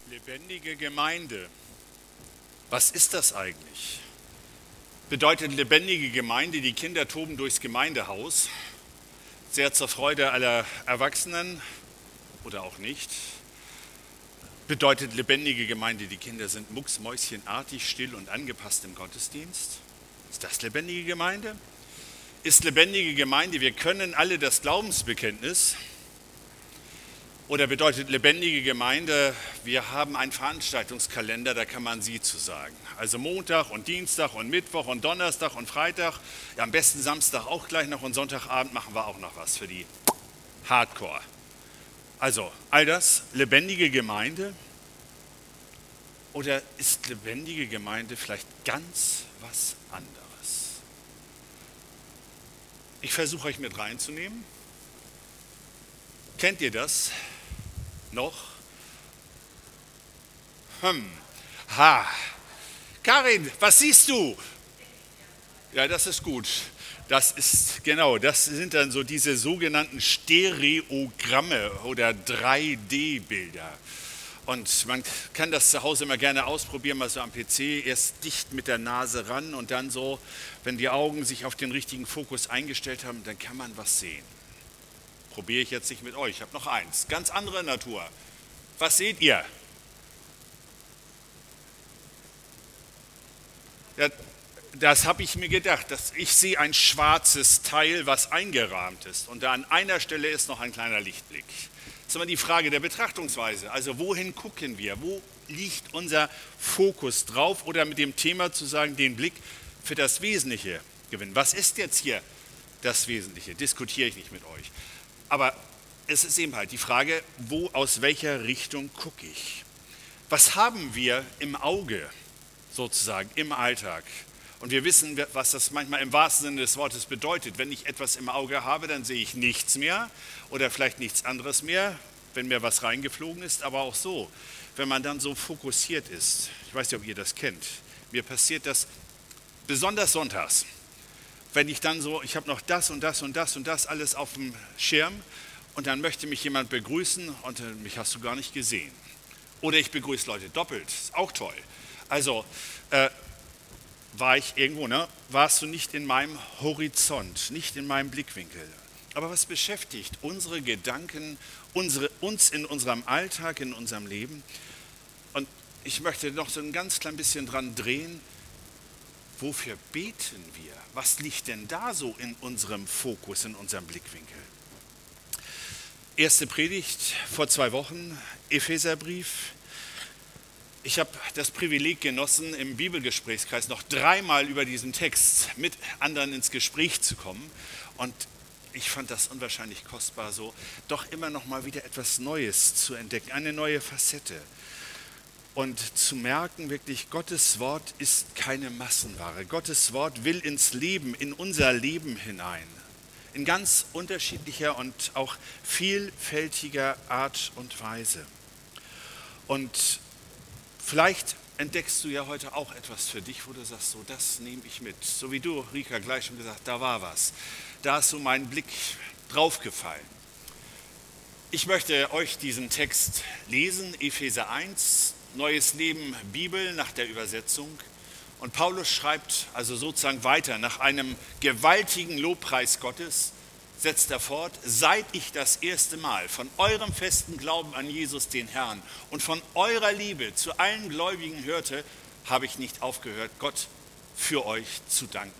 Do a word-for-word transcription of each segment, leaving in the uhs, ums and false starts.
Lebendige Gemeinde. Was ist das eigentlich? Bedeutet lebendige Gemeinde, die Kinder toben durchs Gemeindehaus, sehr zur Freude aller Erwachsenen oder auch nicht? Bedeutet lebendige Gemeinde, die Kinder sind mucksmäuschenartig, still und angepasst im Gottesdienst? Ist das lebendige Gemeinde? Ist lebendige Gemeinde, wir können alle das Glaubensbekenntnis? Oder bedeutet lebendige Gemeinde, wir haben einen Veranstaltungskalender, da kann man sie zu sagen. Also Montag und Dienstag und Mittwoch und Donnerstag und Freitag, ja, am besten Samstag auch gleich noch und Sonntagabend machen wir auch noch was für die Hardcore. Also all das, lebendige Gemeinde, oder ist lebendige Gemeinde vielleicht ganz was anderes? Ich versuche euch mit reinzunehmen. Kennt ihr das noch? Hm. Ha. Karin, was siehst du? Ja, das ist gut. Das ist, genau, das sind dann so diese sogenannten Stereogramme oder drei D Bilder. Und man kann das zu Hause immer gerne ausprobieren, mal so am P C, erst dicht mit der Nase ran und dann so, wenn die Augen sich auf den richtigen Fokus eingestellt haben, dann kann man was sehen. Probiere ich jetzt nicht mit euch, ich habe noch eins, ganz andere Natur. Was seht ihr? Ja, das habe ich mir gedacht, dass ich sehe ein schwarzes Teil, was eingerahmt ist. Und da an einer Stelle ist noch ein kleiner Lichtblick. Das ist immer die Frage der Betrachtungsweise. Also wohin gucken wir? Wo liegt unser Fokus drauf? Oder mit dem Thema zu sagen, den Blick für das Wesentliche gewinnen. Was ist jetzt hier das Wesentliche? Diskutiere ich nicht mit euch. Aber es ist eben halt die Frage, wo, aus welcher Richtung gucke ich? Was haben wir im Auge sozusagen im Alltag? Und wir wissen, was das manchmal im wahrsten Sinne des Wortes bedeutet. Wenn ich etwas im Auge habe, dann sehe ich nichts mehr oder vielleicht nichts anderes mehr, wenn mir was reingeflogen ist. Aber auch so, wenn man dann so fokussiert ist. Ich weiß nicht, ob ihr das kennt. Mir passiert das besonders sonntags. Wenn ich dann so, ich habe noch das und das und das und das alles auf dem Schirm und dann möchte mich jemand begrüßen und äh, mich hast du gar nicht gesehen. Oder ich begrüße Leute doppelt, ist auch toll. Also äh, war ich irgendwo, ne? Warst du nicht in meinem Horizont, nicht in meinem Blickwinkel. Aber was beschäftigt unsere Gedanken, unsere, uns in unserem Alltag, in unserem Leben? Und ich möchte noch so ein ganz klein bisschen dran drehen. Wofür beten wir? Was liegt denn da so in unserem Fokus, in unserem Blickwinkel? Erste Predigt vor zwei Wochen, Epheserbrief. Ich habe das Privileg genossen, im Bibelgesprächskreis noch dreimal über diesen Text mit anderen ins Gespräch zu kommen. Und ich fand das unwahrscheinlich kostbar, so doch immer noch mal wieder etwas Neues zu entdecken, eine neue Facette. Und zu merken, wirklich, Gottes Wort ist keine Massenware. Gottes Wort will ins Leben, in unser Leben hinein. In ganz unterschiedlicher und auch vielfältiger Art und Weise. Und vielleicht entdeckst du ja heute auch etwas für dich, wo du sagst, so das nehme ich mit. So wie du, Rika, gleich schon gesagt, da war was. Da ist so mein Blick draufgefallen. Ich möchte euch diesen Text lesen, Epheser eins, Neues Leben Bibel nach der Übersetzung. Und Paulus schreibt also sozusagen weiter, nach einem gewaltigen Lobpreis Gottes, setzt er fort, seit ich das erste Mal von eurem festen Glauben an Jesus, den Herrn, und von eurer Liebe zu allen Gläubigen hörte, habe ich nicht aufgehört, Gott für euch zu danken.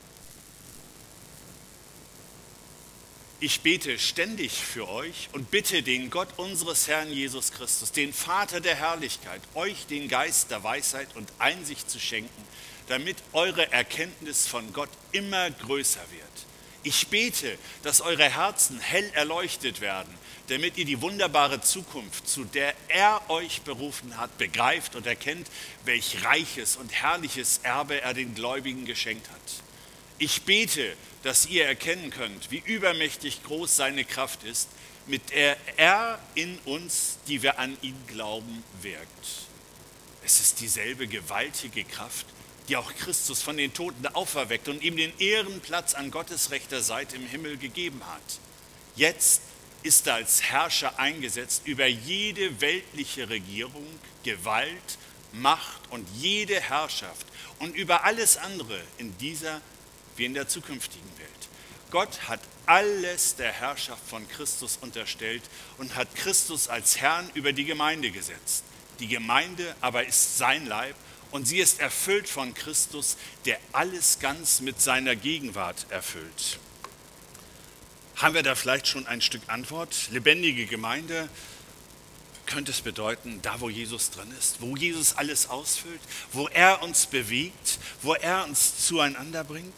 Ich bete ständig für euch und bitte den Gott unseres Herrn Jesus Christus, den Vater der Herrlichkeit, euch den Geist der Weisheit und Einsicht zu schenken, damit eure Erkenntnis von Gott immer größer wird. Ich bete, dass eure Herzen hell erleuchtet werden, damit ihr die wunderbare Zukunft, zu der er euch berufen hat, begreift und erkennt, welch reiches und herrliches Erbe er den Gläubigen geschenkt hat. Ich bete, dass ihr erkennen könnt, wie übermächtig groß seine Kraft ist, mit der er in uns, die wir an ihn glauben, wirkt. Es ist dieselbe gewaltige Kraft, die auch Christus von den Toten auferweckt und ihm den Ehrenplatz an Gottes rechter Seite im Himmel gegeben hat. Jetzt ist als Herrscher eingesetzt über jede weltliche Regierung, Gewalt, Macht und jede Herrschaft und über alles andere in dieser wie in der zukünftigen Welt. Gott hat alles der Herrschaft von Christus unterstellt und hat Christus als Herrn über die Gemeinde gesetzt. Die Gemeinde aber ist sein Leib und sie ist erfüllt von Christus, der alles ganz mit seiner Gegenwart erfüllt. Haben wir da vielleicht schon ein Stück Antwort? Lebendige Gemeinde könnte es bedeuten, da wo Jesus drin ist, wo Jesus alles ausfüllt, wo er uns bewegt, wo er uns zueinander bringt.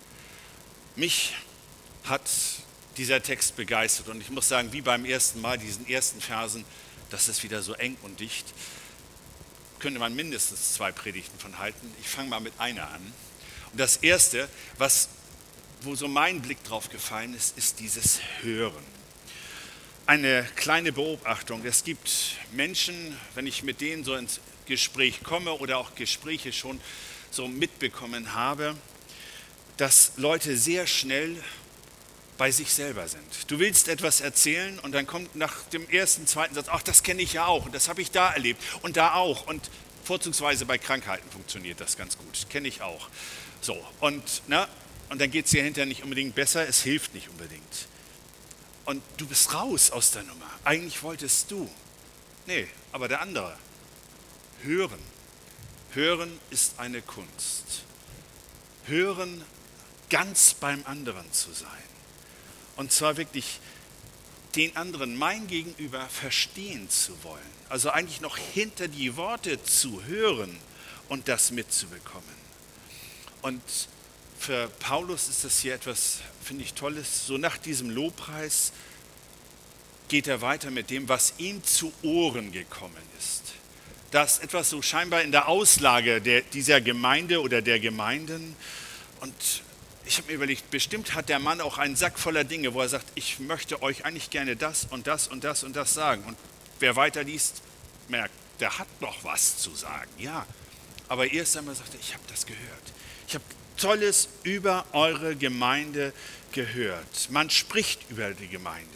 Mich hat dieser Text begeistert und ich muss sagen, wie beim ersten Mal, diesen ersten Versen, das ist wieder so eng und dicht, könnte man mindestens zwei Predigten von halten. Ich fange mal mit einer an. Und das erste, was, wo so mein Blick drauf gefallen ist, ist dieses Hören. Eine kleine Beobachtung. Es gibt Menschen, wenn ich mit denen so ins Gespräch komme oder auch Gespräche schon so mitbekommen habe, dass Leute sehr schnell bei sich selber sind. Du willst etwas erzählen und dann kommt nach dem ersten, zweiten Satz, ach, das kenne ich ja auch und das habe ich da erlebt und da auch. Und vorzugsweise bei Krankheiten funktioniert das ganz gut, kenne ich auch. So, und, na, und dann geht es dir hinterher nicht unbedingt besser, es hilft nicht unbedingt. Und du bist raus aus der Nummer. Eigentlich wolltest du. Nee, aber der andere. Hören. Hören ist eine Kunst. Hören, ganz beim anderen zu sein. Und zwar wirklich den anderen, mein Gegenüber, verstehen zu wollen. Also eigentlich noch hinter die Worte zu hören und das mitzubekommen. Und für Paulus ist das hier etwas, finde ich, Tolles. So nach diesem Lobpreis geht er weiter mit dem, was ihm zu Ohren gekommen ist. Das ist etwas so scheinbar in der Auslage der, dieser Gemeinde oder der Gemeinden. Und ich habe mir überlegt, bestimmt hat der Mann auch einen Sack voller Dinge, wo er sagt, ich möchte euch eigentlich gerne das und das und das und das sagen. Und wer weiterliest, merkt, der hat noch was zu sagen. Ja, aber erst einmal sagt er, ich habe das gehört. Ich habe Tolles über eure Gemeinde gehört. Man spricht über die Gemeinde.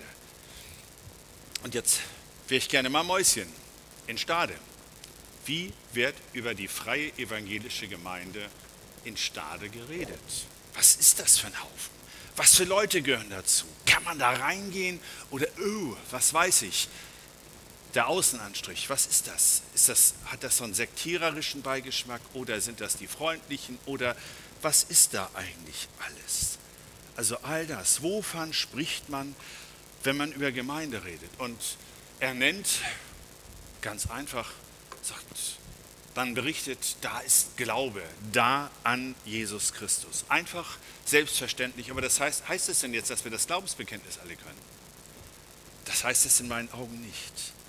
Und jetzt wäre ich gerne mal Mäuschen in Stade. Wie wird über die freie evangelische Gemeinde in Stade geredet? Was ist das für ein Haufen? Was für Leute gehören dazu? Kann man da reingehen? Oder, oh, was weiß ich? Der Außenanstrich, was ist das? Ist das? Hat das so einen sektiererischen Beigeschmack? Oder sind das die Freundlichen? Oder was ist da eigentlich alles? Also all das, wovon spricht man, wenn man über Gemeinde redet? Und er nennt, ganz einfach, sagt, dann berichtet, da ist Glaube, da an Jesus Christus. Einfach, selbstverständlich, aber das heißt, heißt es denn jetzt, dass wir das Glaubensbekenntnis alle können? Das heißt es in meinen Augen nicht.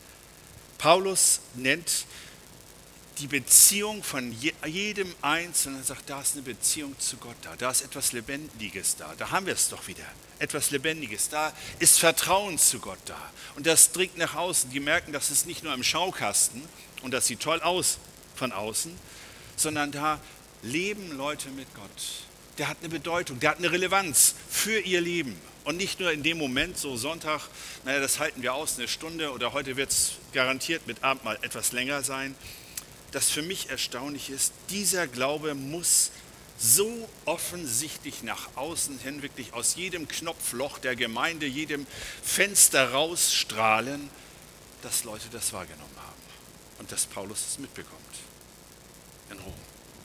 Paulus nennt die Beziehung von jedem Einzelnen, er sagt, da ist eine Beziehung zu Gott da, da ist etwas Lebendiges da, da haben wir es doch wieder, etwas Lebendiges, da ist Vertrauen zu Gott da. Und das dringt nach außen, die merken, das ist nicht nur im Schaukasten und das sieht toll aus von außen, sondern da leben Leute mit Gott. Der hat eine Bedeutung, der hat eine Relevanz für ihr Leben. Und nicht nur in dem Moment, so Sonntag, naja, das halten wir aus, eine Stunde oder heute wird es garantiert mit Abendmahl etwas länger sein. Das für mich erstaunlich ist, dieser Glaube muss so offensichtlich nach außen hin, wirklich aus jedem Knopfloch der Gemeinde, jedem Fenster rausstrahlen, dass Leute das wahrgenommen haben und dass Paulus es mitbekommt in Rom.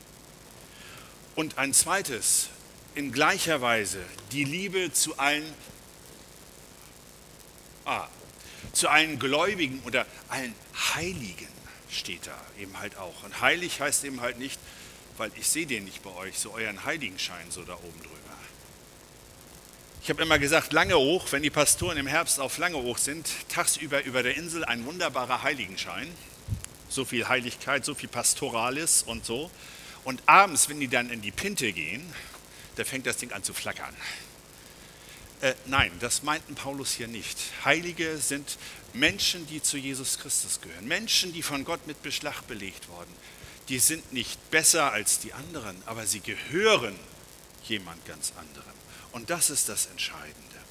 Und ein zweites, in gleicher Weise die Liebe zu allen, ah, zu allen Gläubigen oder allen Heiligen steht da eben halt auch. Und heilig heißt eben halt nicht, weil ich sehe den nicht bei euch, so euren Heiligenschein so da oben drüber. Ich habe immer gesagt, Langeoog, wenn die Pastoren im Herbst auf Langeoog sind, tagsüber über der Insel ein wunderbarer Heiligenschein. So viel Heiligkeit, so viel Pastorales und so. Und abends, wenn die dann in die Pinte gehen, da fängt das Ding an zu flackern. Äh, nein, das meinten Paulus hier nicht. Heilige sind Menschen, die zu Jesus Christus gehören. Menschen, die von Gott mit Beschlag belegt wurden. Die sind nicht besser als die anderen, aber sie gehören jemand ganz anderem. Und das ist das Entscheidende.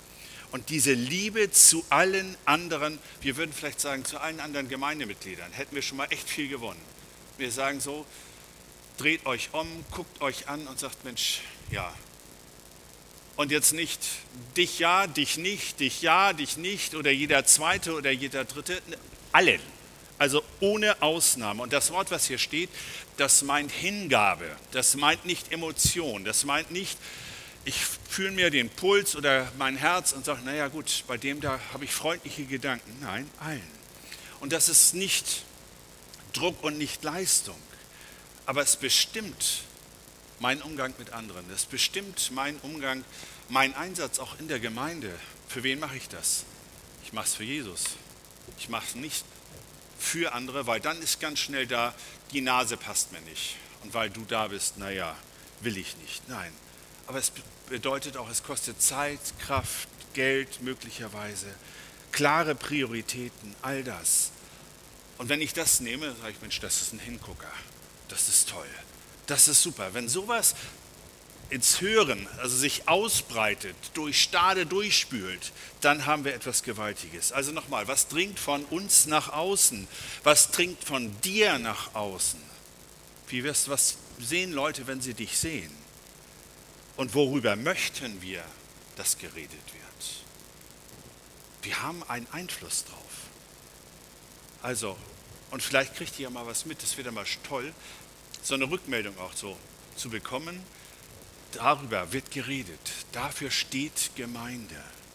Und diese Liebe zu allen anderen, wir würden vielleicht sagen, zu allen anderen Gemeindemitgliedern, hätten wir schon mal echt viel gewonnen. Wir sagen so, dreht euch um, guckt euch an und sagt, Mensch, ja. Und jetzt nicht dich ja, dich nicht, dich ja, dich nicht oder jeder Zweite oder jeder Dritte, allen. Also ohne Ausnahme. Und das Wort, was hier steht, das meint Hingabe, das meint nicht Emotion, das meint nicht, ich fühle mir den Puls oder mein Herz und sage, naja gut, bei dem da habe ich freundliche Gedanken. Nein, allen. Und das ist nicht Druck und nicht Leistung, aber es bestimmt meinen Umgang mit anderen. Es bestimmt meinen Umgang, meinen Einsatz auch in der Gemeinde. Für wen mache ich das? Ich mache es für Jesus. Ich mache es nicht für andere, weil dann ist ganz schnell da, die Nase passt mir nicht. Und weil du da bist, naja, will ich nicht. Nein. Aber es bedeutet auch, es kostet Zeit, Kraft, Geld möglicherweise, klare Prioritäten, all das. Und wenn ich das nehme, sage ich, Mensch, das ist ein Hingucker. Das ist toll. Das ist super. Wenn sowas ins Hören, also sich ausbreitet, durch Stade durchspült, dann haben wir etwas Gewaltiges. Also nochmal, was dringt von uns nach außen? Was dringt von dir nach außen? Wie wirst du was sehen, Leute, wenn sie dich sehen? Und worüber möchten wir, dass geredet wird? Wir haben einen Einfluss drauf. Also, und vielleicht kriegt ihr ja mal was mit, das wird ja mal toll, so eine Rückmeldung auch so zu bekommen. Darüber wird geredet, dafür steht Gemeinde.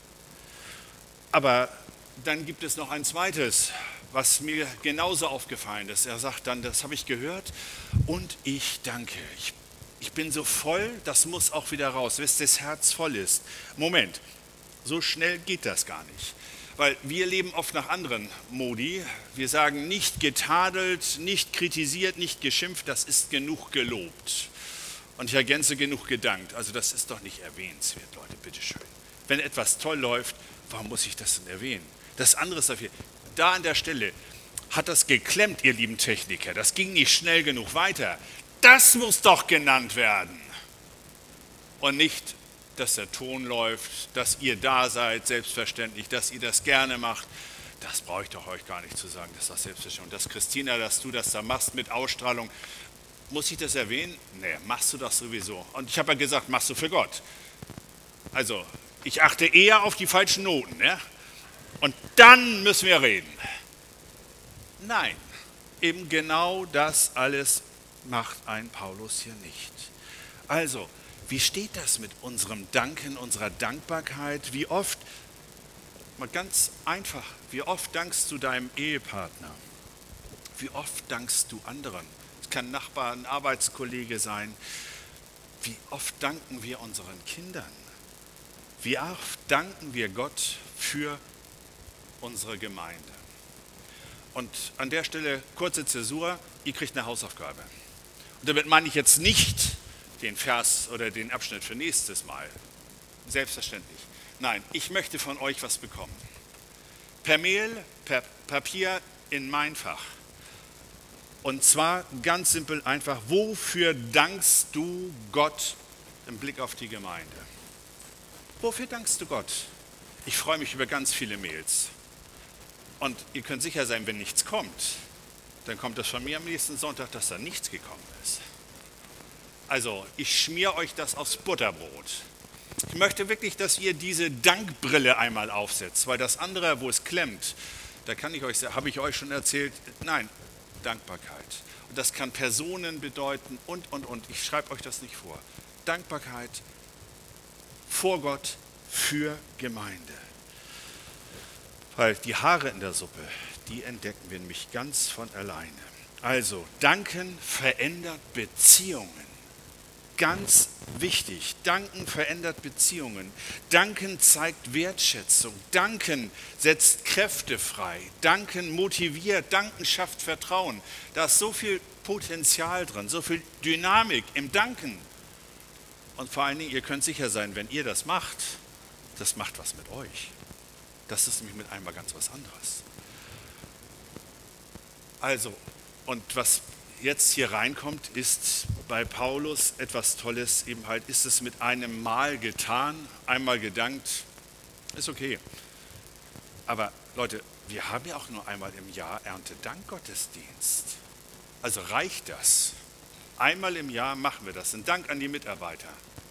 Aber dann gibt es noch ein zweites, was mir genauso aufgefallen ist. Er sagt dann, das habe ich gehört und ich danke. Ich, ich bin so voll, das muss auch wieder raus, bis das Herz voll ist. Moment, so schnell geht das gar nicht. Weil wir leben oft nach anderen Modi. Wir sagen, nicht getadelt, nicht kritisiert, nicht geschimpft, das ist genug gelobt. Und ich ergänze, genug gedankt. Also das ist doch nicht erwähnenswert, Leute, bitteschön. Wenn etwas toll läuft, warum muss ich das denn erwähnen? Das andere ist dafür, da an der Stelle hat das geklemmt, ihr lieben Techniker. Das ging nicht schnell genug weiter. Das muss doch genannt werden. Und nicht, dass der Ton läuft, dass ihr da seid, selbstverständlich, dass ihr das gerne macht. Das brauche ich doch euch gar nicht zu sagen, dass das selbstverständlich ist. Und dass Christina, dass du das da machst mit Ausstrahlung, muss ich das erwähnen? Nee, machst du das sowieso. Und ich habe ja gesagt, machst du für Gott. Also, ich achte eher auf die falschen Noten. Ja? Und dann müssen wir reden. Nein, eben genau das alles macht ein Paulus hier nicht. Also, wie steht das mit unserem Danken, unserer Dankbarkeit? Wie oft, mal ganz einfach, wie oft dankst du deinem Ehepartner? Wie oft dankst du anderen? Es kann ein Nachbar, ein Arbeitskollege sein. Wie oft danken wir unseren Kindern? Wie oft danken wir Gott für unsere Gemeinde? Und an der Stelle kurze Zäsur, ihr kriegt eine Hausaufgabe. Und damit meine ich jetzt nicht den Vers oder den Abschnitt für nächstes Mal. Selbstverständlich. Nein, ich möchte von euch was bekommen. Per Mail, per Papier in mein Fach. Und zwar ganz simpel einfach, wofür dankst du Gott im Blick auf die Gemeinde? Wofür dankst du Gott? Ich freue mich über ganz viele Mails. Und ihr könnt sicher sein, wenn nichts kommt, dann kommt das von mir am nächsten Sonntag, dass da nichts gekommen ist. Also, ich schmiere euch das aufs Butterbrot. Ich möchte wirklich, dass ihr diese Dankbrille einmal aufsetzt, weil das andere, wo es klemmt, da kann ich euch, habe ich euch schon erzählt, nein, Dankbarkeit. Und das kann Personen bedeuten und, und, und. Ich schreibe euch das nicht vor. Dankbarkeit vor Gott für Gemeinde. Weil die Haare in der Suppe, die entdecken wir nämlich ganz von alleine. Also, danken verändert Beziehungen. Ganz wichtig, Danken verändert Beziehungen. Danken zeigt Wertschätzung. Danken setzt Kräfte frei. Danken motiviert. Danken schafft Vertrauen. Da ist so viel Potenzial drin, so viel Dynamik im Danken. Und vor allen Dingen, ihr könnt sicher sein, wenn ihr das macht, das macht was mit euch. Das ist nämlich mit einmal ganz was anderes. Also, und was jetzt hier reinkommt, ist bei Paulus etwas Tolles, eben halt ist es mit einem Mal getan, einmal gedankt, ist okay. Aber Leute, wir haben ja auch nur einmal im Jahr Erntedankgottesdienst. Also reicht das? Einmal im Jahr machen wir das. Ein Dank an die Mitarbeiter.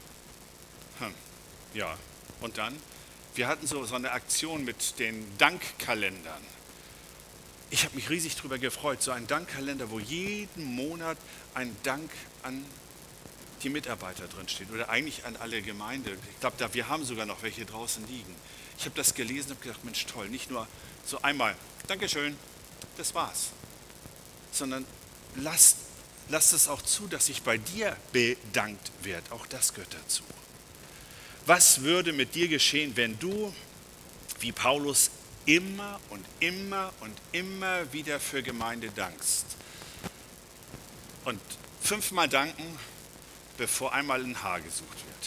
Hm. Ja, und dann? Wir hatten so, so eine Aktion mit den Dankkalendern. Ich habe mich riesig darüber gefreut. So ein Dankkalender, wo jeden Monat ein Dank an die Mitarbeiter drin steht. Oder eigentlich an alle Gemeinde. Ich glaube, da, wir haben sogar noch welche draußen liegen. Ich habe das gelesen und habe gedacht, Mensch, toll. Nicht nur so einmal, Dankeschön, das war's. Sondern lasst, lasst es auch zu, dass sich bei dir bedankt wird. Auch das gehört dazu. Was würde mit dir geschehen, wenn du, wie Paulus, immer und immer und immer wieder für Gemeinde dankst? Und fünfmal danken, bevor einmal ein Haar gesucht wird.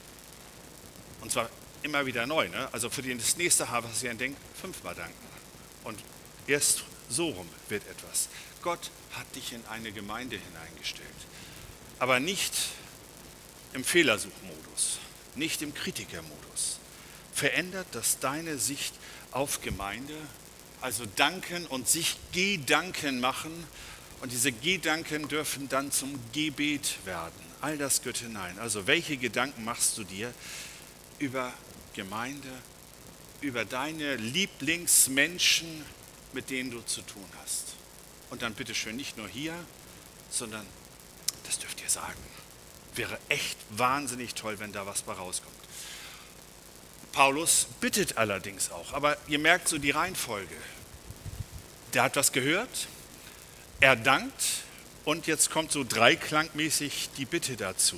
Und zwar immer wieder neu. Ne? Also für das nächste Haar, was ihr denkt, fünfmal danken. Und erst so rum wird etwas. Gott hat dich in eine Gemeinde hineingestellt. Aber nicht im Fehlersuchmodus, nicht im Kritikermodus. Verändert das deine Sicht auf Gemeinde? Also danken und sich Gedanken machen. Und diese Gedanken dürfen dann zum Gebet werden. All das gehört hinein. Also welche Gedanken machst du dir über Gemeinde, über deine Lieblingsmenschen, mit denen du zu tun hast? Und dann bitteschön nicht nur hier, sondern das dürft ihr sagen. Wäre echt wahnsinnig toll, wenn da was bei rauskommt. Paulus bittet allerdings auch, aber ihr merkt so die Reihenfolge. Der hat was gehört, er dankt und jetzt kommt so dreiklangmäßig die Bitte dazu.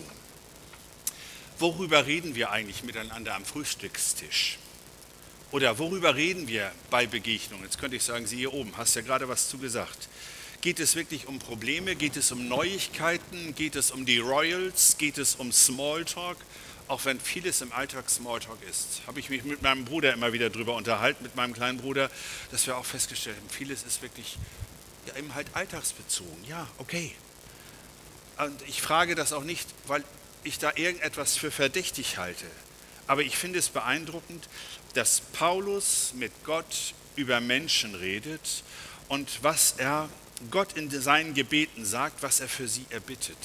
Worüber reden wir eigentlich miteinander am Frühstückstisch? Oder worüber reden wir bei Begegnungen? Jetzt könnte ich sagen, Sie hier oben, hast ja gerade was zugesagt. Geht es wirklich um Probleme? Geht es um Neuigkeiten? Geht es um die Royals? Geht es um Smalltalk? Auch wenn vieles im Alltag Smalltalk ist. Habe ich mich mit meinem Bruder immer wieder drüber unterhalten, mit meinem kleinen Bruder, dass wir auch festgestellt haben, vieles ist wirklich ja, eben halt alltagsbezogen. Ja, okay. Und ich frage das auch nicht, weil ich da irgendetwas für verdächtig halte. Aber ich finde es beeindruckend, dass Paulus mit Gott über Menschen redet und was er Gott in seinen Gebeten sagt, was er für sie erbittet.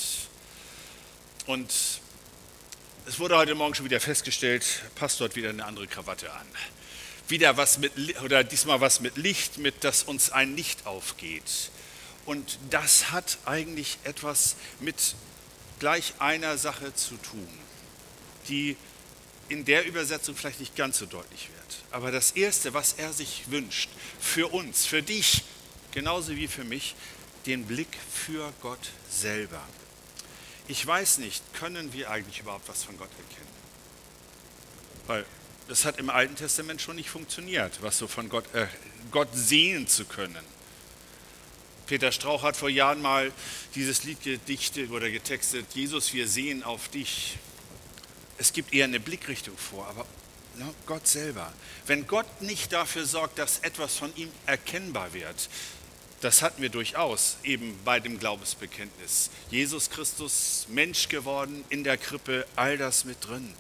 Und es wurde heute Morgen schon wieder festgestellt, passt dort wieder eine andere Krawatte an. Wieder was mit, oder diesmal was mit Licht, mit dass uns ein Licht aufgeht. Und das hat eigentlich etwas mit gleich einer Sache zu tun, die in der Übersetzung vielleicht nicht ganz so deutlich wird. Aber das Erste, was er sich wünscht, für uns, für dich, genauso wie für mich, den Blick für Gott selber. Ich weiß nicht, können wir eigentlich überhaupt was von Gott erkennen? Weil das hat im Alten Testament schon nicht funktioniert, was so von Gott, äh, Gott sehen zu können. Peter Strauch hat vor Jahren mal dieses Lied gedichtet oder getextet, Jesus, wir sehen auf dich. Es gibt eher eine Blickrichtung vor, aber ja, Gott selber. Wenn Gott nicht dafür sorgt, dass etwas von ihm erkennbar wird, das hatten wir durchaus eben bei dem Glaubensbekenntnis. Jesus Christus, Mensch geworden, in der Krippe, all das mit drin.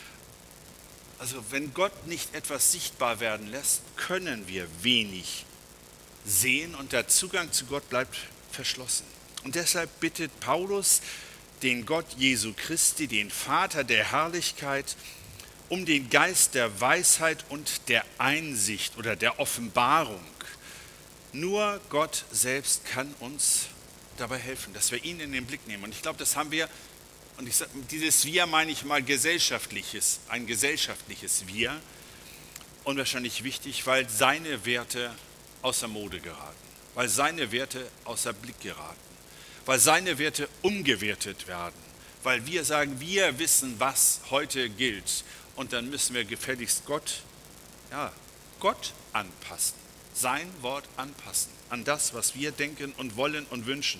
Also wenn Gott nicht etwas sichtbar werden lässt, können wir wenig sehen und der Zugang zu Gott bleibt verschlossen. Und deshalb bittet Paulus den Gott Jesu Christi, den Vater der Herrlichkeit, um den Geist der Weisheit und der Einsicht oder der Offenbarung. Nur Gott selbst kann uns dabei helfen, dass wir ihn in den Blick nehmen. Und ich glaube, das haben wir, und ich sage, dieses Wir meine ich mal gesellschaftliches, ein gesellschaftliches Wir. Unwahrscheinlich wichtig, weil seine Werte außer Mode geraten, weil seine Werte außer Blick geraten, weil seine Werte umgewertet werden, weil wir sagen, wir wissen, was heute gilt. Und dann müssen wir gefälligst Gott, ja, Gott anpassen. Sein Wort anpassen an das, was wir denken und wollen und wünschen.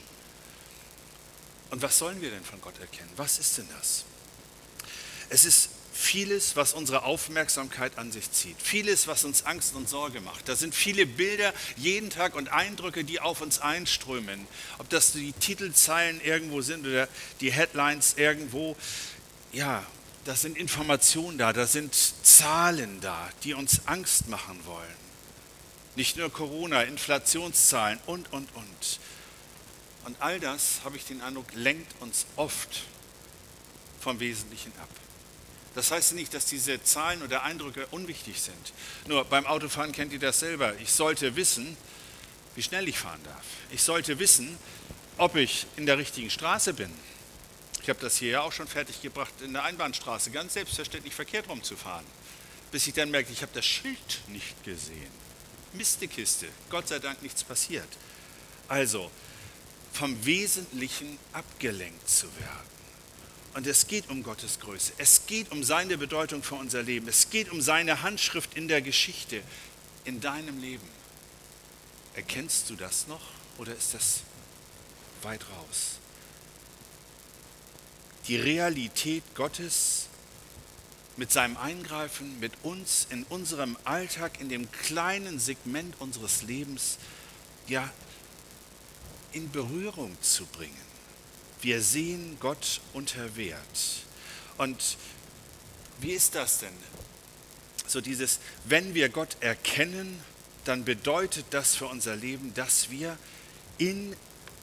Und was sollen wir denn von Gott erkennen? Was ist denn das? Es ist vieles, was unsere Aufmerksamkeit an sich zieht. Vieles, was uns Angst und Sorge macht. Da sind viele Bilder jeden Tag und Eindrücke, die auf uns einströmen. Ob das die Titelzeilen irgendwo sind oder die Headlines irgendwo. Ja, da sind Informationen da, da sind Zahlen da, die uns Angst machen wollen. Nicht nur Corona, Inflationszahlen und, und, und. Und all das, habe ich den Eindruck, lenkt uns oft vom Wesentlichen ab. Das heißt nicht, dass diese Zahlen oder Eindrücke unwichtig sind. Nur beim Autofahren kennt ihr das selber. Ich sollte wissen, wie schnell ich fahren darf. Ich sollte wissen, ob ich in der richtigen Straße bin. Ich habe das hier ja auch schon fertiggebracht, in der Einbahnstraße ganz selbstverständlich verkehrt rumzufahren. Bis ich dann merkte, ich habe das Schild nicht gesehen. Mistekiste, Gott sei Dank nichts passiert. Also, vom Wesentlichen abgelenkt zu werden. Und es geht um Gottes Größe. Es geht um seine Bedeutung für unser Leben. Es geht um seine Handschrift in der Geschichte, in deinem Leben. Erkennst du das noch oder ist das weit raus? Die Realität Gottes mit seinem Eingreifen, mit uns in unserem Alltag, in dem kleinen Segment unseres Lebens, ja, in Berührung zu bringen. Wir sehen Gott unter Wert. Und wie ist das denn? So dieses, wenn wir Gott erkennen, dann bedeutet das für unser Leben, dass wir in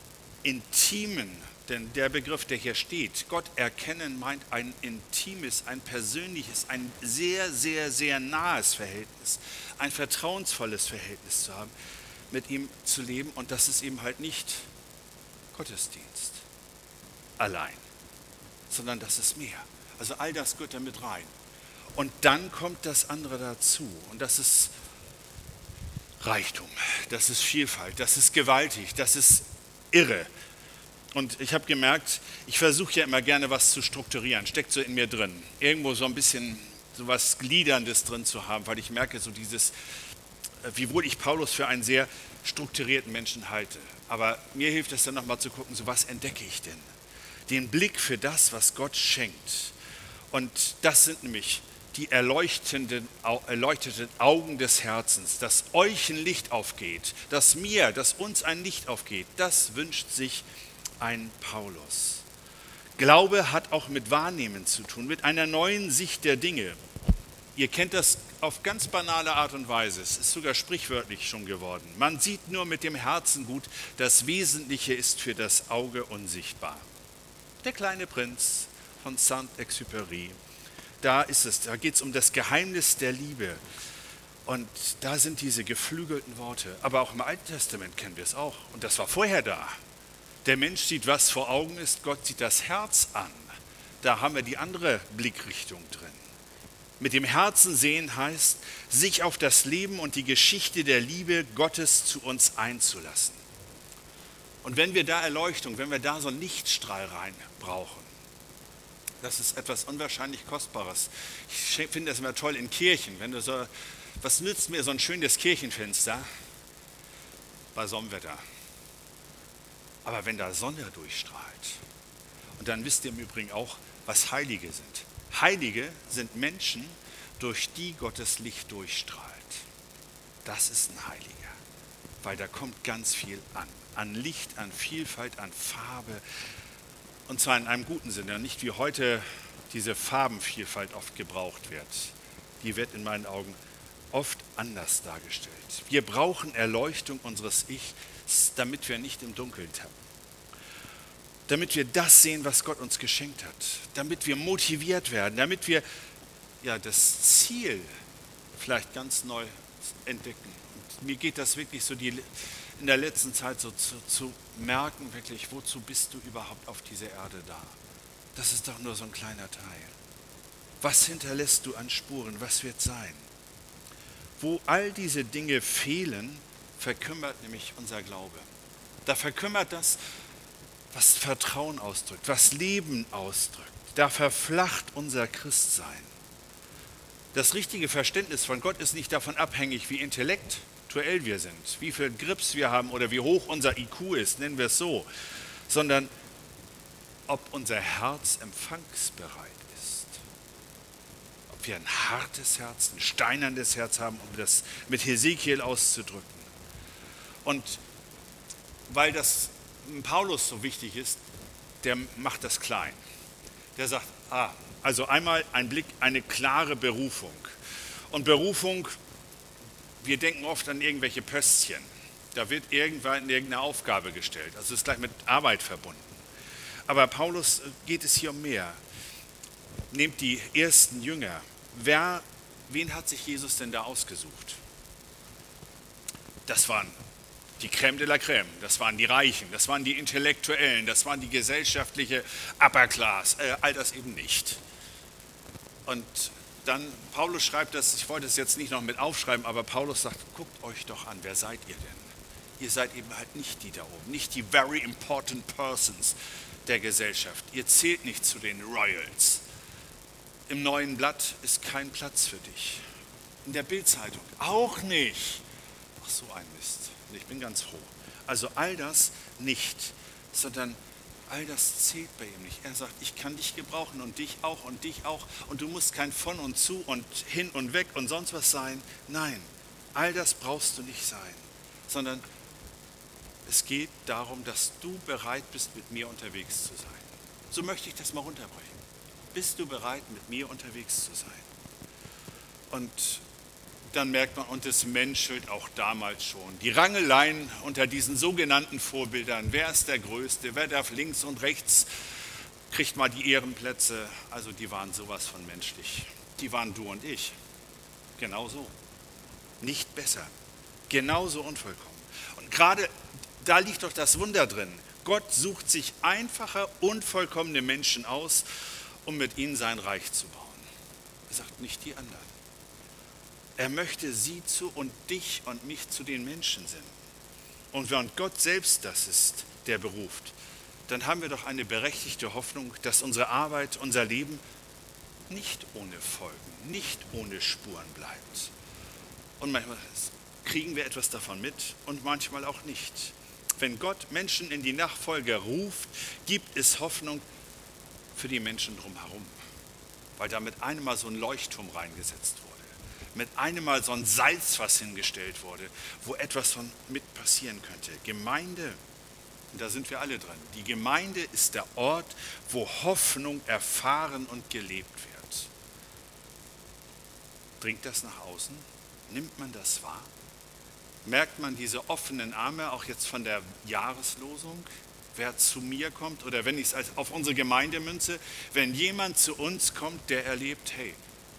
intimen, denn der Begriff, der hier steht, Gott erkennen, meint ein intimes, ein persönliches, ein sehr, sehr, sehr nahes Verhältnis, ein vertrauensvolles Verhältnis zu haben, mit ihm zu leben. Und das ist eben halt nicht Gottesdienst allein, sondern das ist mehr. Also all das gehört da mit rein. Und dann kommt das andere dazu. Und das ist Reichtum, das ist Vielfalt, das ist gewaltig, das ist irre. Und ich habe gemerkt, ich versuche ja immer gerne was zu strukturieren, steckt so in mir drin. Irgendwo so ein bisschen so was Gliederndes drin zu haben, weil ich merke, so dieses, wiewohl ich Paulus für einen sehr strukturierten Menschen halte. Aber mir hilft es dann nochmal zu gucken, so was entdecke ich denn? Den Blick für das, was Gott schenkt. Und das sind nämlich die erleuchtenden, erleuchteten Augen des Herzens, dass euch ein Licht aufgeht, dass mir, dass uns ein Licht aufgeht, das wünscht sich ein Paulus. Glaube hat auch mit Wahrnehmen zu tun, mit einer neuen Sicht der Dinge. Ihr kennt das auf ganz banale Art und Weise, es ist sogar sprichwörtlich schon geworden. Man sieht nur mit dem Herzen gut, das Wesentliche ist für das Auge unsichtbar. Der kleine Prinz von Saint-Exupéry. Da ist es, da geht es um das Geheimnis der Liebe. Und da sind diese geflügelten Worte. Aber auch im Alten Testament kennen wir es auch. Und das war vorher da. Der Mensch sieht, was vor Augen ist, Gott sieht das Herz an. Da haben wir die andere Blickrichtung drin. Mit dem Herzen sehen heißt, sich auf das Leben und die Geschichte der Liebe Gottes zu uns einzulassen. Und wenn wir da Erleuchtung, wenn wir da so einen Lichtstrahl rein brauchen, das ist etwas unwahrscheinlich Kostbares. Ich finde das immer toll in Kirchen. Wenn du so, was nützt mir so ein schönes Kirchenfenster bei Sonnenwetter? Aber wenn da Sonne durchstrahlt, und dann wisst ihr im Übrigen auch, was Heilige sind. Heilige sind Menschen, durch die Gottes Licht durchstrahlt. Das ist ein Heiliger, weil da kommt ganz viel an. An Licht, an Vielfalt, an Farbe. Und zwar in einem guten Sinne, nicht wie heute diese Farbenvielfalt oft gebraucht wird. Die wird in meinen Augen oft anders dargestellt. Wir brauchen Erleuchtung unseres Ichs, damit wir nicht im Dunkeln tappen. Damit wir das sehen, was Gott uns geschenkt hat. Damit wir motiviert werden, damit wir ja, das Ziel vielleicht ganz neu entdecken. Und mir geht das wirklich so die, in der letzten Zeit so zu, zu merken, wirklich, wozu bist du überhaupt auf dieser Erde da? Das ist doch nur so ein kleiner Teil. Was hinterlässt du an Spuren? Was wird sein? Wo all diese Dinge fehlen, verkümmert nämlich unser Glaube. Da verkümmert das, was Vertrauen ausdrückt, was Leben ausdrückt. Da verflacht unser Christsein. Das richtige Verständnis von Gott ist nicht davon abhängig, wie intellektuell wir sind, wie viel Grips wir haben oder wie hoch unser I Q ist, nennen wir es so, sondern ob unser Herz empfangsbereit ist. Ob wir ein hartes Herz, ein steinernes Herz haben, um das mit Hesekiel auszudrücken. Und weil das Paulus so wichtig ist, der macht das klein. der sagt, ah, also einmal ein Blick, eine klare Berufung. Und Berufung, wir denken oft an irgendwelche Pöstchen. Da wird irgendwann irgendeine Aufgabe gestellt. Also ist gleich mit Arbeit verbunden. Aber Paulus geht es hier um mehr. Nehmt die ersten Jünger. Wer, wen hat sich Jesus denn da ausgesucht? Das waren die Crème de la Crème, das waren die Reichen, das waren die Intellektuellen, das waren die gesellschaftliche Upper Class, äh, all das eben nicht. Und dann, Paulus schreibt das, ich wollte es jetzt nicht noch mit aufschreiben, aber Paulus sagt, guckt euch doch an, wer seid ihr denn? Ihr seid eben halt nicht die da oben, nicht die very important persons der Gesellschaft. Ihr zählt nicht zu den Royals. Im Neuen Blatt ist kein Platz für dich. In der Bild-Zeitung auch nicht. Ach, so ein Mist. Ich bin ganz froh. Also all das nicht, sondern all das zählt bei ihm nicht. Er sagt, ich kann dich gebrauchen und dich auch und dich auch. Und du musst kein von und zu und hin und weg und sonst was sein. Nein, all das brauchst du nicht sein, sondern es geht darum, dass du bereit bist, mit mir unterwegs zu sein. So möchte ich das mal runterbrechen. Bist du bereit, mit mir unterwegs zu sein? Und dann merkt man, und es menschelt auch damals schon. Die Rangeleien unter diesen sogenannten Vorbildern. Wer ist der Größte? Wer darf links und rechts? Kriegt mal die Ehrenplätze. Also die waren sowas von menschlich. Die waren du und ich. Genauso. Nicht besser. Genauso unvollkommen. Und gerade da liegt doch das Wunder drin. Gott sucht sich einfache, unvollkommene Menschen aus, um mit ihnen sein Reich zu bauen. Er sagt, nicht die anderen. Er möchte sie zu und dich und mich zu den Menschen senden. Und wenn Gott selbst das ist, der beruft, dann haben wir doch eine berechtigte Hoffnung, dass unsere Arbeit, unser Leben nicht ohne Folgen, nicht ohne Spuren bleibt. Und manchmal kriegen wir etwas davon mit und manchmal auch nicht. Wenn Gott Menschen in die Nachfolge ruft, gibt es Hoffnung für die Menschen drumherum. Weil da mit einem Mal so ein Leuchtturm reingesetzt wurde. Mit einem Mal so ein Salzfass hingestellt wurde, wo etwas von mit passieren könnte. Gemeinde, und da sind wir alle dran, die Gemeinde ist der Ort, wo Hoffnung erfahren und gelebt wird. Dringt das nach außen? Nimmt man das wahr? Merkt man diese offenen Arme auch jetzt von der Jahreslosung? Wer zu mir kommt, oder wenn ich es auf unsere Gemeinde münze, wenn jemand zu uns kommt, der erlebt, hey,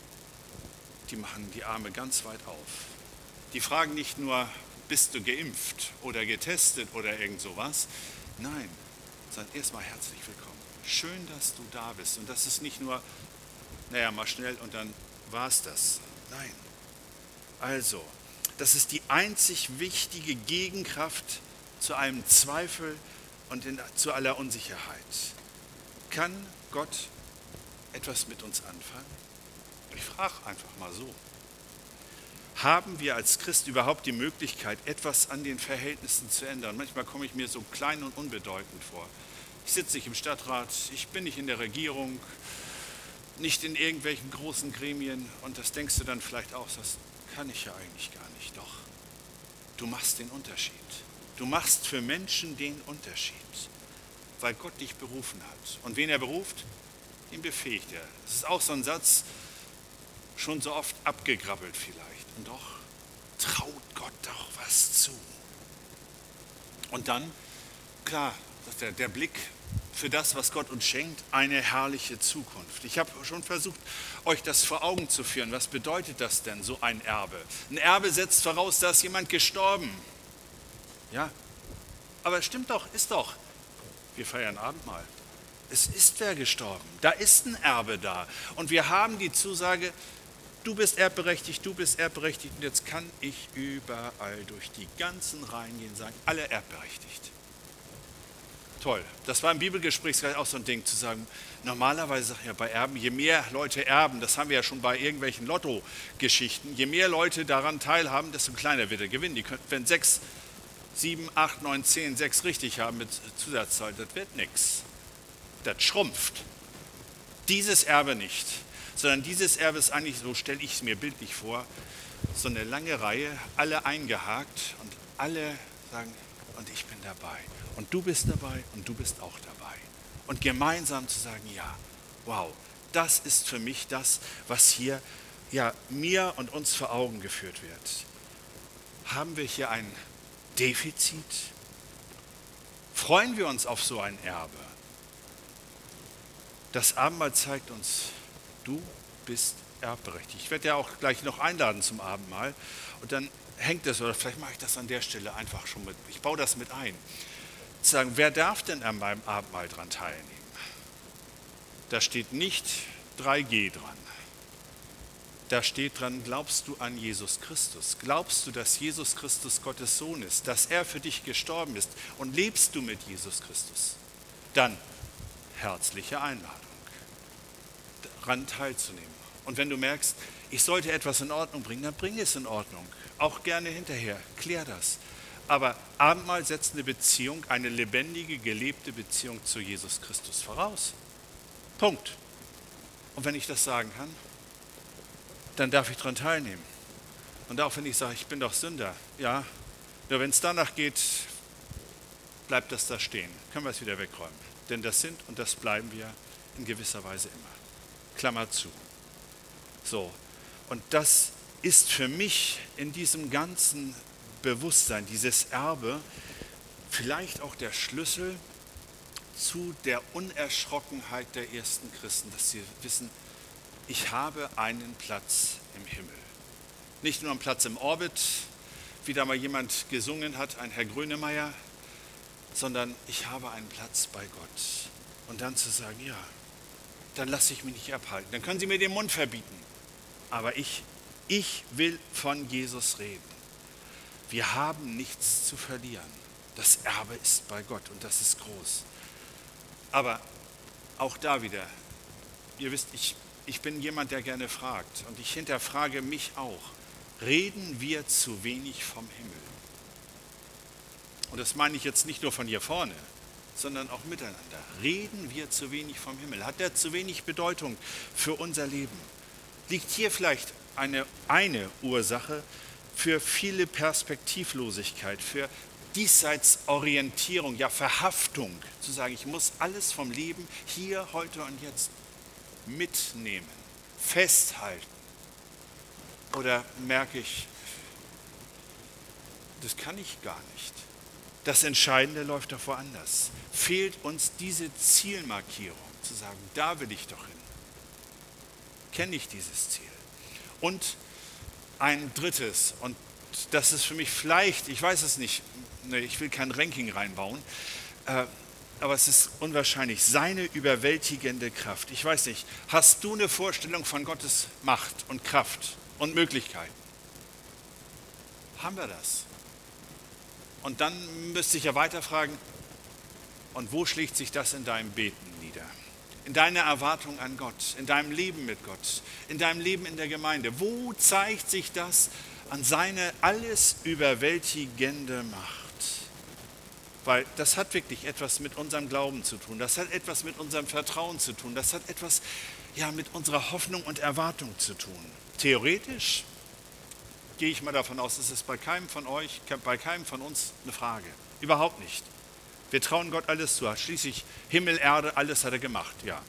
die machen die Arme ganz weit auf. Die fragen nicht nur, bist du geimpft oder getestet oder irgend sowas. Nein, sondern erstmal herzlich willkommen. Schön, dass du da bist. Und das ist nicht nur, naja, mal schnell und dann war es das. Nein. Also, das ist die einzig wichtige Gegenkraft zu einem Zweifel und in, zu aller Unsicherheit. Kann Gott etwas mit uns anfangen? Ich frage einfach mal so. Haben wir als Christ überhaupt die Möglichkeit, etwas an den Verhältnissen zu ändern? Manchmal komme ich mir so klein und unbedeutend vor. Ich sitze nicht im Stadtrat, ich bin nicht in der Regierung, nicht in irgendwelchen großen Gremien. Und das denkst du dann vielleicht auch, das kann ich ja eigentlich gar nicht. Doch, du machst den Unterschied. Du machst für Menschen den Unterschied, weil Gott dich berufen hat. Und wen er beruft, den befähigt er. Das ist auch so ein Satz, schon so oft abgegrabbelt vielleicht. Und doch traut Gott doch was zu. Und dann, klar, der, der Blick für das, was Gott uns schenkt, eine herrliche Zukunft. Ich habe schon versucht, euch das vor Augen zu führen. Was bedeutet das denn, so ein Erbe? Ein Erbe setzt voraus, da ist jemand gestorben. Ja, aber es stimmt doch, ist doch. Wir feiern Abendmahl. Es ist wer gestorben. Da ist ein Erbe da. Und wir haben die Zusage, du bist erbberechtigt, du bist erbberechtigt. Und jetzt kann ich überall durch die ganzen Reihen gehen und sagen, alle erbberechtigt. Toll. Das war im Bibelgespräch auch so ein Ding, zu sagen, normalerweise sage ich ja bei Erben, je mehr Leute erben, das haben wir ja schon bei irgendwelchen Lotto-Geschichten, je mehr Leute daran teilhaben, desto kleiner wird der Gewinn. Die können, wenn sechs, sieben, acht, neun, zehn, sechs richtig haben mit Zusatzzahl, das wird nichts. Das schrumpft. Dieses Erbe nicht, sondern dieses Erbe ist eigentlich, so stelle ich es mir bildlich vor, so eine lange Reihe, alle eingehakt und alle sagen, und ich bin dabei. Und du bist dabei und du bist auch dabei. Und gemeinsam zu sagen, ja, Wow, das ist für mich das, was hier ja, mir und uns vor Augen geführt wird. Haben wir hier ein Defizit? Freuen wir uns auf so ein Erbe? Das Abendmahl zeigt uns, du bist erbberechtigt. Ich werde ja auch gleich noch einladen zum Abendmahl und dann hängt es, oder vielleicht mache ich das an der Stelle einfach schon mit, ich baue das mit ein. Zu sagen, wer darf denn an meinem Abendmahl dran teilnehmen? Da steht nicht drei G dran. Da steht dran, glaubst du an Jesus Christus? Glaubst du, dass Jesus Christus Gottes Sohn ist, dass er für dich gestorben ist und lebst du mit Jesus Christus? Dann herzliche Einladung, daran teilzunehmen. Und wenn du merkst, ich sollte etwas in Ordnung bringen, dann bring es in Ordnung. Auch gerne hinterher, klär das. Aber Abendmahl setzt eine Beziehung, eine lebendige, gelebte Beziehung zu Jesus Christus voraus. Punkt. Und wenn ich das sagen kann, dann darf ich daran teilnehmen. Und auch wenn ich sage, ich bin doch Sünder, ja, nur wenn es danach geht, bleibt das da stehen. Können wir es wieder wegräumen. Denn das sind und das bleiben wir in gewisser Weise immer. Klammer zu. So, und das ist für mich in diesem ganzen Bewusstsein, dieses Erbe, vielleicht auch der Schlüssel zu der Unerschrockenheit der ersten Christen, dass sie wissen, ich habe einen Platz im Himmel. Nicht nur einen Platz im Orbit, wie da mal jemand gesungen hat, ein Herr Grönemeyer, sondern ich habe einen Platz bei Gott. Und dann zu sagen, ja, dann lasse ich mich nicht abhalten. Dann können Sie mir den Mund verbieten. Aber ich, ich will von Jesus reden. Wir haben nichts zu verlieren. Das Erbe ist bei Gott und das ist groß. Aber auch da wieder, ihr wisst, ich, ich bin jemand, der gerne fragt und ich hinterfrage mich auch. Reden wir zu wenig vom Himmel? Und das meine ich jetzt nicht nur von hier vorne, sondern auch miteinander. Reden wir zu wenig vom Himmel? Hat der zu wenig Bedeutung für unser Leben? Liegt hier vielleicht eine, eine Ursache für viele Perspektivlosigkeit, für Diesseitsorientierung, ja Verhaftung, zu sagen, ich muss alles vom Leben hier, heute und jetzt mitnehmen, festhalten? Oder merke ich, das kann ich gar nicht. Das Entscheidende läuft doch woanders. Fehlt uns diese Zielmarkierung, zu sagen, da will ich doch hin. Kenne ich dieses Ziel? Und ein drittes, und das ist für mich vielleicht, ich weiß es nicht, ne, ich will kein Ranking reinbauen, äh, aber es ist unwahrscheinlich, seine überwältigende Kraft. Ich weiß nicht, hast du eine Vorstellung von Gottes Macht und Kraft und Möglichkeiten? Haben wir das? Und dann müsste ich ja weiter fragen, und wo schlägt sich das in deinem Beten nieder? In deiner Erwartung an Gott, in deinem Leben mit Gott, in deinem Leben in der Gemeinde. Wo zeigt sich das an seine alles überwältigende Macht? Weil das hat wirklich etwas mit unserem Glauben zu tun, das hat etwas mit unserem Vertrauen zu tun, das hat etwas ja, mit unserer Hoffnung und Erwartung zu tun. Theoretisch gehe ich mal davon aus, es ist bei keinem von euch, bei keinem von uns eine Frage. Überhaupt nicht. Wir trauen Gott alles zu. Schließlich Himmel, Erde, alles hat er gemacht, ja.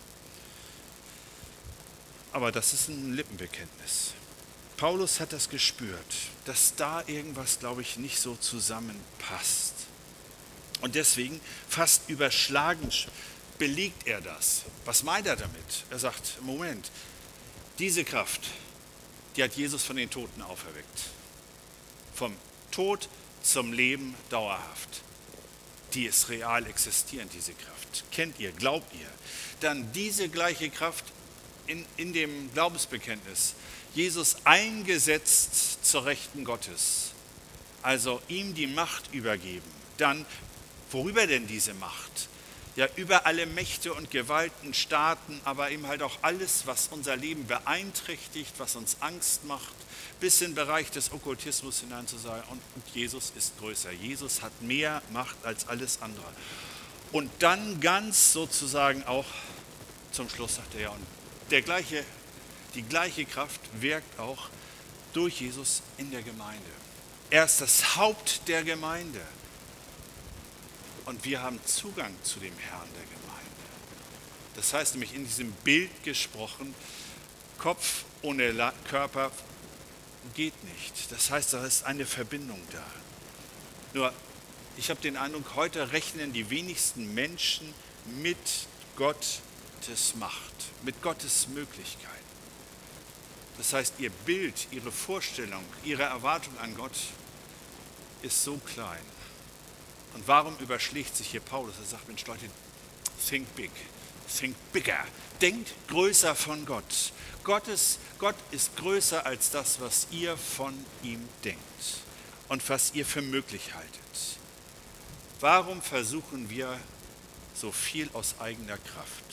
Aber das ist ein Lippenbekenntnis. Paulus hat das gespürt, dass da irgendwas, glaube ich, nicht so zusammenpasst. Und deswegen, fast überschlagend, belegt er das. Was meint er damit? Er sagt, Moment, diese Kraft, die hat Jesus von den Toten auferweckt. Vom Tod zum Leben dauerhaft. Die ist real existierend, diese Kraft. Kennt ihr, glaubt ihr? Dann diese gleiche Kraft in, in dem Glaubensbekenntnis. Jesus eingesetzt zur Rechten Gottes. Also ihm die Macht übergeben. Dann, worüber denn diese Macht? Ja, über alle Mächte und Gewalten, Staaten, aber eben halt auch alles, was unser Leben beeinträchtigt, was uns Angst macht, bis in den Bereich des Okkultismus hinein zu sagen, und, und Jesus ist größer. Jesus hat mehr Macht als alles andere. Und dann ganz sozusagen auch, zum Schluss sagt er ja, und der gleiche, die gleiche Kraft wirkt auch durch Jesus in der Gemeinde. Er ist das Haupt der Gemeinde. Und wir haben Zugang zu dem Herrn der Gemeinde. Das heißt nämlich in diesem Bild gesprochen, Kopf ohne Körper geht nicht. Das heißt, da ist eine Verbindung da. Nur, ich habe den Eindruck, heute rechnen die wenigsten Menschen mit Gottes Macht, mit Gottes Möglichkeit. Das heißt, ihr Bild, ihre Vorstellung, ihre Erwartung an Gott ist so klein. Und warum überschlägt sich hier Paulus? Er sagt, Mensch Leute, think big, think bigger. Denkt größer von Gott. Gottes, Gott ist größer als das, was ihr von ihm denkt und was ihr für möglich haltet. Warum versuchen wir so viel aus eigener Kraft?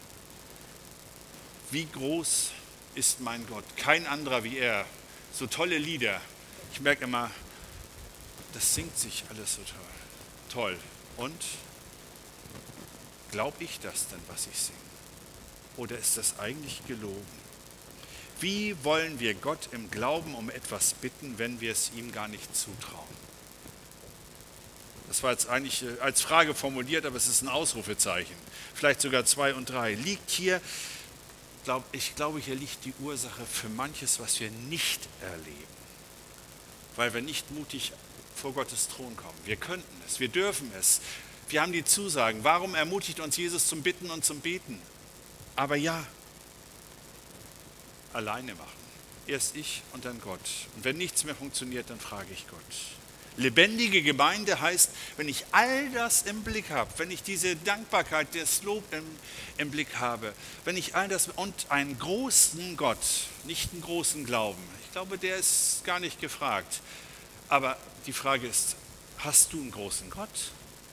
Wie groß ist mein Gott? Kein anderer wie er. So tolle Lieder. Ich merke immer, das singt sich alles so toll. Toll. Und glaube ich das denn, was ich singe? Oder ist das eigentlich gelogen? Wie wollen wir Gott im Glauben um etwas bitten, wenn wir es ihm gar nicht zutrauen? Das war jetzt eigentlich als Frage formuliert, aber es ist ein Ausrufezeichen. Vielleicht sogar zwei und drei. Liegt hier, glaub, ich glaube, hier liegt die Ursache für manches, was wir nicht erleben. Weil wir nicht mutig vor Gottes Thron kommen. Wir könnten es, wir dürfen es. Wir haben die Zusagen. Warum ermutigt uns Jesus zum Bitten und zum Beten? Aber ja, alleine machen. Erst ich und dann Gott. Und wenn nichts mehr funktioniert, dann frage ich Gott. Lebendige Gemeinde heißt, wenn ich all das im Blick habe, wenn ich diese Dankbarkeit, das Lob im, im Blick habe, wenn ich all das und einen großen Gott, nicht einen großen Glauben. Ich glaube, der ist gar nicht gefragt. Aber die Frage ist, hast du einen großen Gott?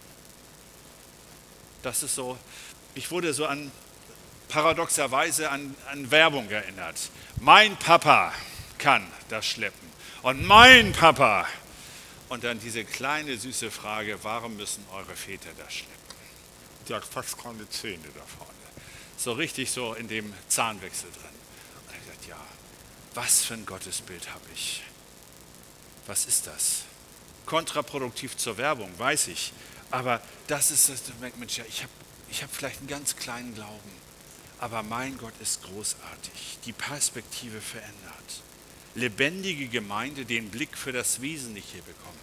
Das ist so, ich wurde so an paradoxerweise an, an Werbung erinnert. Mein Papa kann das schleppen und mein Papa. Und dann diese kleine süße Frage, warum müssen eure Väter das schleppen? Die hat fast keine Zähne da vorne. So richtig so in dem Zahnwechsel drin. Und er sagt, ja, was für ein Gottesbild habe ich? Was ist das? Kontraproduktiv zur Werbung, weiß ich. Aber das ist das, Mensch, ja, ich habe ich hab vielleicht einen ganz kleinen Glauben. Aber mein Gott ist großartig. Die Perspektive verändert. Lebendige Gemeinde den Blick für das Wesentliche bekommen.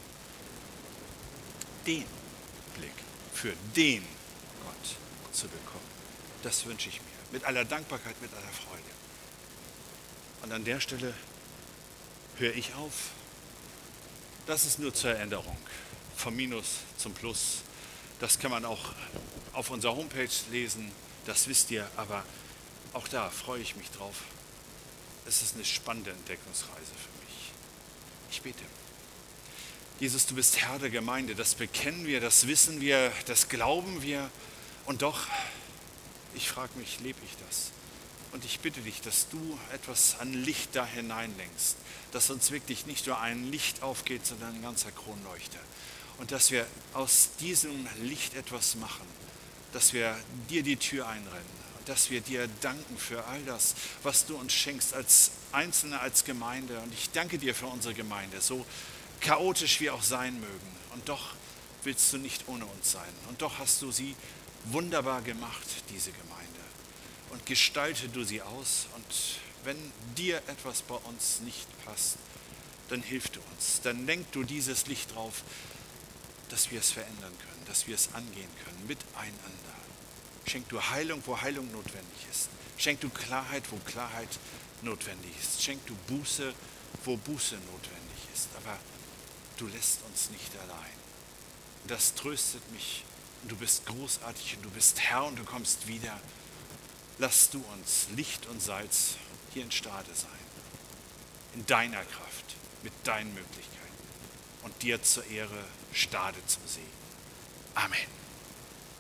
Den Blick für den Gott zu bekommen. Das wünsche ich mir. Mit aller Dankbarkeit, mit aller Freude. Und an der Stelle höre ich auf. Das ist nur zur Erinnerung. Vom Minus zum Plus. Das kann man auch auf unserer Homepage lesen. Das wisst ihr. Aber auch da freue ich mich drauf. Es ist eine spannende Entdeckungsreise für mich. Ich bete. Jesus, du bist Herr der Gemeinde. Das bekennen wir, das wissen wir, das glauben wir. Und doch, ich frage mich, lebe ich das? Und ich bitte dich, dass du etwas an Licht da hineinlenkst. Dass uns wirklich nicht nur ein Licht aufgeht, sondern ein ganzer Kronleuchter. Und dass wir aus diesem Licht etwas machen. Dass wir dir die Tür einrennen. Dass wir dir danken für all das, was du uns schenkst als Einzelne, als Gemeinde. Und ich danke dir für unsere Gemeinde, so chaotisch wir auch sein mögen. Und doch willst du nicht ohne uns sein. Und doch hast du sie wunderbar gemacht, diese Gemeinde. Und gestalte du sie aus. Und wenn dir etwas bei uns nicht passt, dann hilf du uns. Dann lenk du dieses Licht drauf, dass wir es verändern können, dass wir es angehen können, miteinander. Schenk du Heilung, wo Heilung notwendig ist. Schenk du Klarheit, wo Klarheit notwendig ist. Schenk du Buße, wo Buße notwendig ist. Aber du lässt uns nicht allein. Das tröstet mich. Du bist großartig und du bist Herr und du kommst wieder. Lass du uns Licht und Salz hier in Stade sein. In deiner Kraft, mit deinen Möglichkeiten. Und dir zur Ehre Stade zum Segen. Amen.